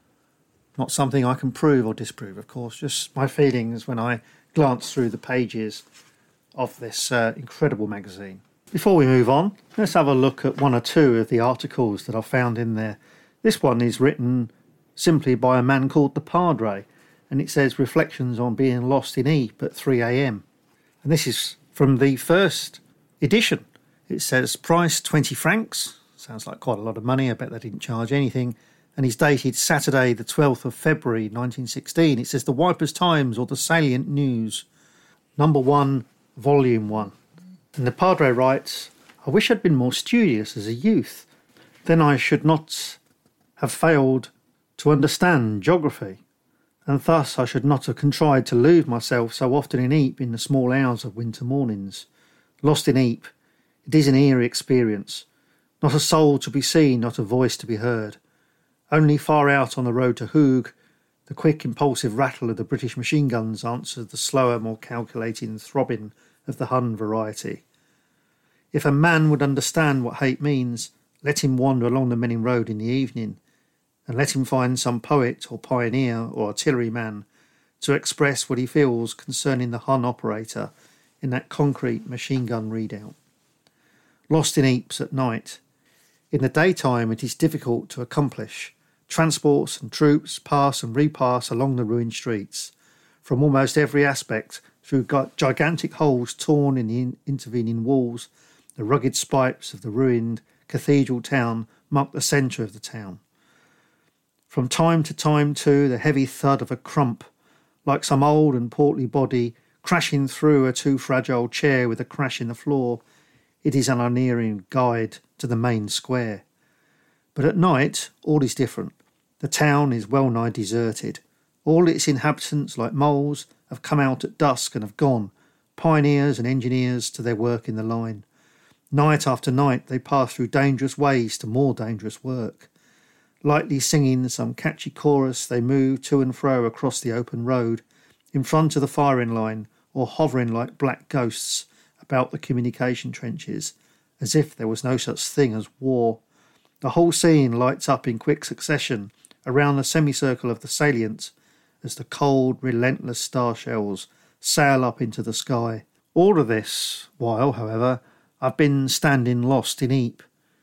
Not something I can prove or disprove, of course, just my feelings when I glance through the pages of this uh, incredible magazine. Before we move on, let's have a look at one or two of the articles that I found in there. This one is written simply by a man called the Padre, and it says Reflections on Being Lost in Ypres at three a.m. And this is from the first edition. It says price twenty francs. Sounds like quite a lot of money. I bet they didn't charge anything. And it's dated Saturday the twelfth of February nineteen sixteen. It says the Wipers' Times or the Salient News, number one, volume one. And the Padre writes, I wish I'd been more studious as a youth. Then I should not have failed to understand geography, and thus I should not have contrived to lose myself so often in Ypres in the small hours of winter mornings. Lost in Ypres, it is an eerie experience. Not a soul to be seen, not a voice to be heard. Only far out on the road to Hooge, the quick impulsive rattle of the British machine guns answered the slower, more calculating throbbing of the Hun variety. If a man would understand what hate means, let him wander along the Menin Road in the evening, and let him find some poet or pioneer or artilleryman to express what he feels concerning the Hun operator in that concrete machine gun readout. Lost in Ypres at night. In the daytime it is difficult to accomplish. Transports and troops pass and repass along the ruined streets, from almost every aspect, through gigantic holes torn in the in- intervening walls. The rugged spikes of the ruined cathedral town mark the centre of the town. From time to time, too, the heavy thud of a crump, like some old and portly body crashing through a too fragile chair with a crash in the floor. It is an unerring guide to the main square. But at night, all is different. The town is well nigh deserted. All its inhabitants, like moles, have come out at dusk and have gone, pioneers and engineers, to their work in the line. Night after night they pass through dangerous ways to more dangerous work. Lightly singing some catchy chorus, they move to and fro across the open road, in front of the firing line, or hovering like black ghosts about the communication trenches, as if there was no such thing as war. The whole scene lights up in quick succession around the semicircle of the salient as the cold, relentless star shells sail up into the sky. All of this while, however, I've been standing lost in Ypres.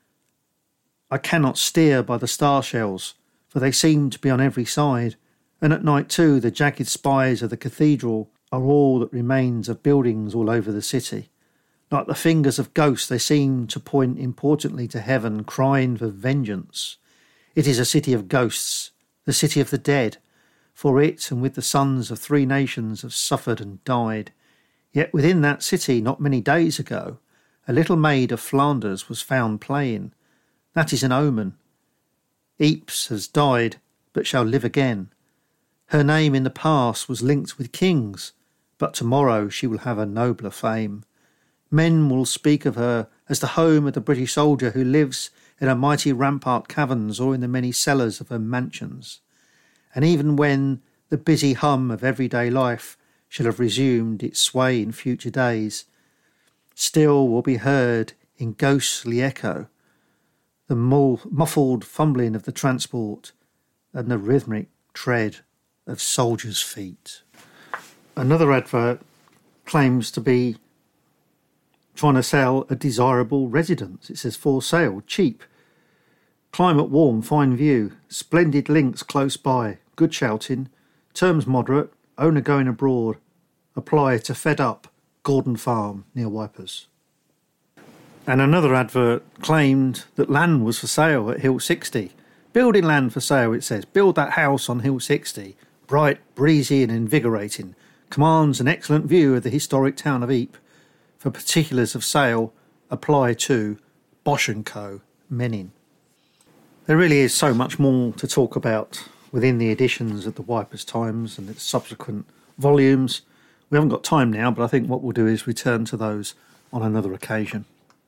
I cannot steer by the star shells, for they seem to be on every side, and at night too the jagged spires of the cathedral are all that remains of buildings all over the city. Like the fingers of ghosts they seem to point importantly to heaven, crying for vengeance. It is a city of ghosts, the city of the dead, for it and with the sons of three nations have suffered and died. Yet within that city, not many days ago, a little maid of Flanders was found playing. That is an omen. Ypres has died, but shall live again. Her name in the past was linked with kings, but tomorrow she will have a nobler fame. Men will speak of her as the home of the British soldier who lives in her mighty rampart caverns or in the many cellars of her mansions. And even when the busy hum of everyday life shall have resumed its sway in future days, still will be heard in ghostly echo the muffled fumbling of the transport and the rhythmic tread of soldiers' feet. Another advert claims to be trying to sell a desirable residence. It says for sale, cheap, climate warm, fine view, splendid links close by, good shouting, terms moderate, owner going abroad, apply to Fed Up, Gordon Farm near Wipers. And another advert claimed that land was for sale at Hill sixty. Building land for sale, it says. Build that house on Hill sixty. Bright, breezy and invigorating. Commands an excellent view of the historic town of Ypres. For particulars of sale, apply to Bosch and Co, Menin. There really is so much more to talk about within the editions of the Wipers Times and its subsequent volumes. We haven't got time now, but I think what we'll do is return to those on another occasion.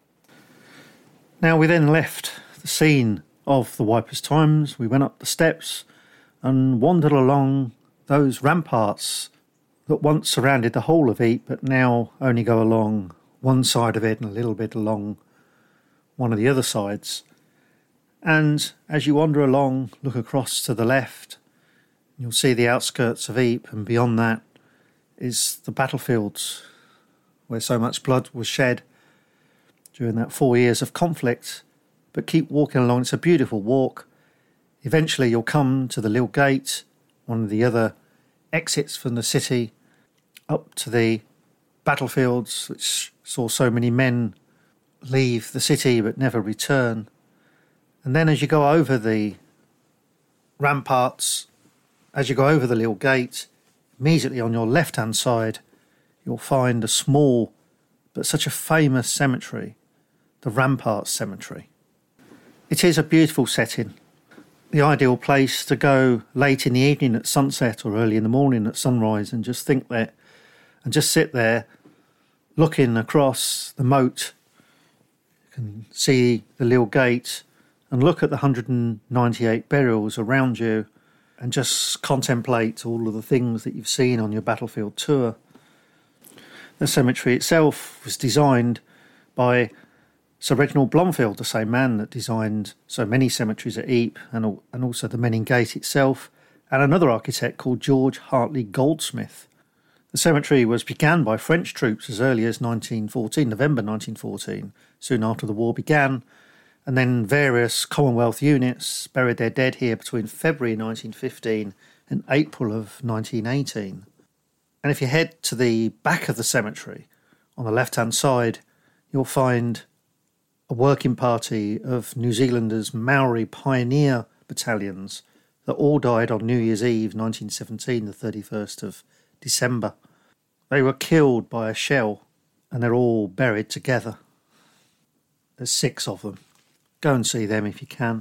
Now, we then left the scene of the Wipers Times. We went up the steps and wandered along those ramparts that once surrounded the whole of Ypres, but now only go along one side of it and a little bit along one of the other sides. And as you wander along, look across to the left, you'll see the outskirts of Ypres, and beyond that is the battlefields where so much blood was shed during that four years of conflict. But keep walking along, it's a beautiful walk. Eventually you'll come to the Lille Gate, one of the other exits from the city, up to the battlefields which saw so many men leave the city but never return. And then as you go over the ramparts, as you go over the Lille Gate, immediately on your left-hand side, you'll find a small but such a famous cemetery, the Ramparts Cemetery. It is a beautiful setting, the ideal place to go late in the evening at sunset or early in the morning at sunrise and just think there and just sit there looking across the moat. You can see the Lille Gate and look at the one hundred ninety-eight burials around you and just contemplate all of the things that you've seen on your battlefield tour. The cemetery itself was designed by Sir Reginald Blomfield, the same man that designed so many cemeteries at Ypres and, and also the Menin Gate itself, and another architect called George Hartley Goldsmith. The cemetery was begun by French troops as early as nineteen fourteen, November nineteen fourteen, soon after the war began, and then various Commonwealth units buried their dead here between February nineteen fifteen and April of nineteen eighteen. And if you head to the back of the cemetery, on the left-hand side, you'll find a working party of New Zealanders' Maori pioneer battalions that all died on New Year's Eve nineteen seventeen, the thirty-first of December. They were killed by a shell and they're all buried together. There's six of them. Go and see them if you can.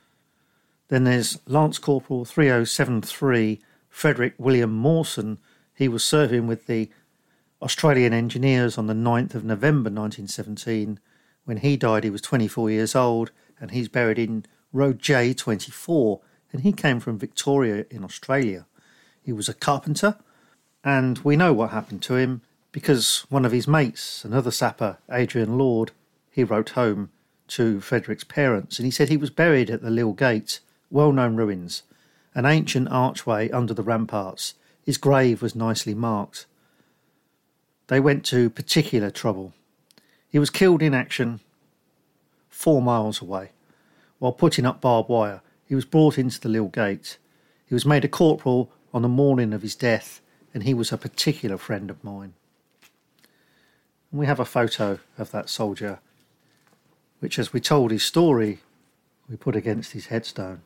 Then there's Lance Corporal three oh seven three Frederick William Mawson. He was serving with the Australian Engineers on the ninth of November nineteen seventeen. When he died, he was twenty-four years old, and he's buried in Road J twenty-four, and he came from Victoria in Australia. He was a carpenter, and we know what happened to him because one of his mates, another sapper, Adrian Lord, he wrote home to Frederick's parents, and he said he was buried at the Lille Gate, well-known ruins, an ancient archway under the ramparts. His grave was nicely marked. They went to particular trouble. He was killed in action four miles away. While putting up barbed wire, he was brought into the Lille Gate. He was made a corporal on the morning of his death, and he was a particular friend of mine. And we have a photo of that soldier, which, as we told his story, we put against his headstone.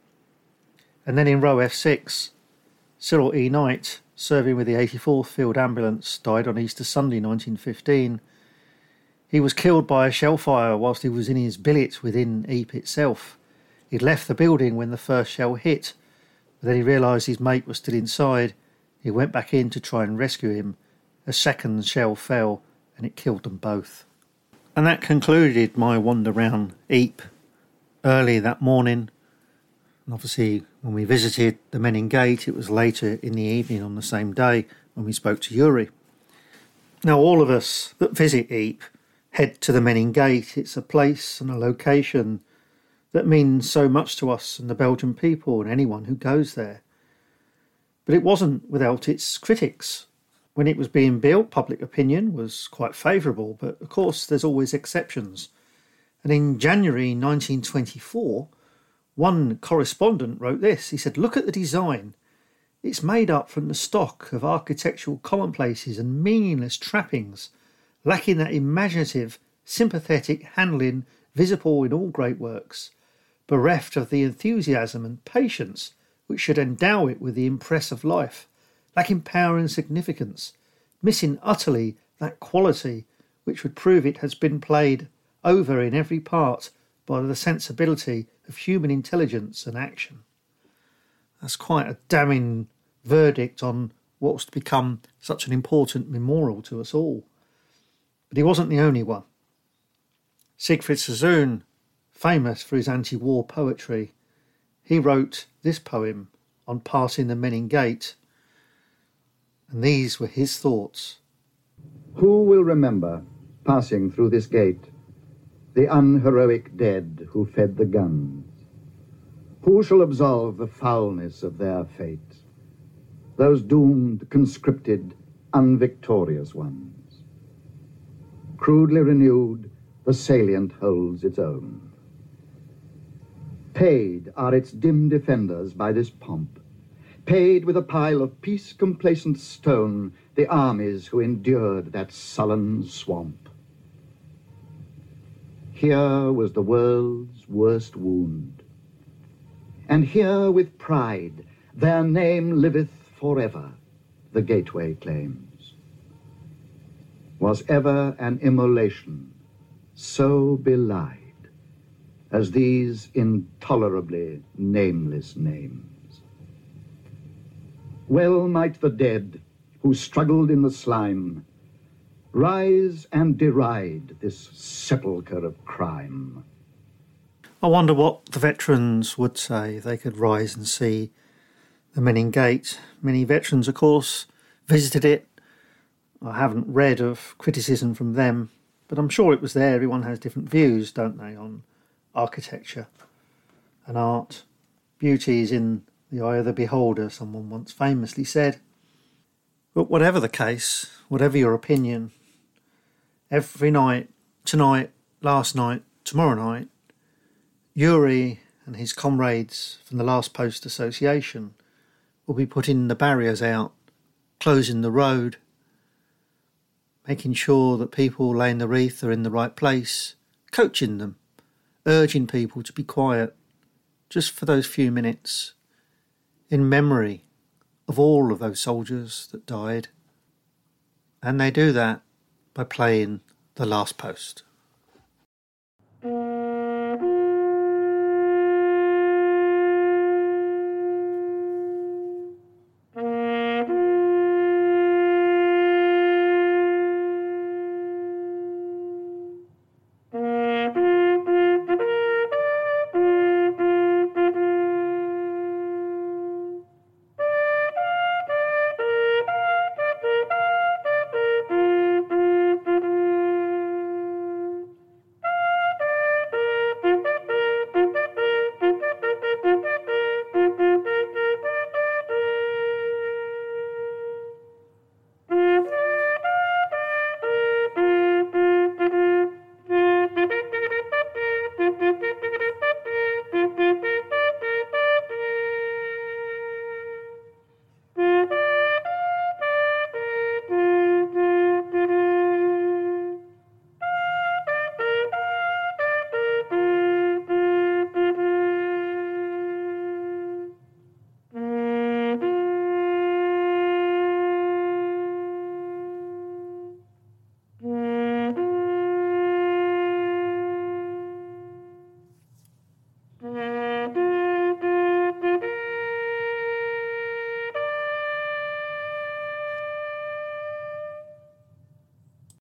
And then in row F six, Cyril E. Knight, serving with the eighty-fourth Field Ambulance, died on Easter Sunday nineteen fifteen. He was killed by a shell fire whilst he was in his billet within Ypres itself. He'd left the building when the first shell hit, but then he realised his mate was still inside. He went back in to try and rescue him. A second shell fell and it killed them both. And that concluded my wander round Ypres early that morning. And obviously when we visited the Menin Gate, it was later in the evening on the same day when we spoke to Yuri. Now all of us that visit Ypres head to the Menin Gate. It's a place and a location that means so much to us and the Belgian people and anyone who goes there. But it wasn't without its critics. When it was being built, public opinion was quite favourable, but of course there's always exceptions. And in January nineteen twenty-four, one correspondent wrote this. He said, "Look at the design. It's made up from the stock of architectural commonplaces and meaningless trappings, lacking that imaginative, sympathetic handling visible in all great works, bereft of the enthusiasm and patience which should endow it with the impress of life, lacking power and significance, missing utterly that quality which would prove it has been played over in every part by the sensibility of human intelligence and action. That's quite a damning verdict on what was to become such an important memorial to us all. But he wasn't the only one. Siegfried Sassoon, famous for his anti-war poetry, he wrote this poem on passing the Menin Gate, and these were his thoughts. Who will remember, passing through this gate, the unheroic dead who fed the guns? Who shall absolve the foulness of their fate, those doomed, conscripted, unvictorious ones? Crudely renewed, the salient holds its own. Paid are its dim defenders by this pomp, paid with a pile of peace-complacent stone the armies who endured that sullen swamp. Here was the world's worst wound, and here with pride their name liveth forever, the gateway claims. Was ever an immolation so belied as these intolerably nameless names? Well might the dead who struggled in the slime rise and deride this sepulchre of crime. I wonder what the veterans would say if they could rise and see the Menin Gate. Many veterans, of course, visited it. I haven't read of criticism from them, but I'm sure it was there. Everyone has different views, don't they, on architecture and art. Beauty is in the eye of the beholder, someone once famously said. But whatever the case, whatever your opinion, every night, tonight, last night, tomorrow night, Yuri and his comrades from the Last Post Association will be putting the barriers out, closing the road, making sure that people laying the wreath are in the right place, coaching them, urging people to be quiet, just for those few minutes, in memory of all of those soldiers that died. And they do that by playing The Last Post.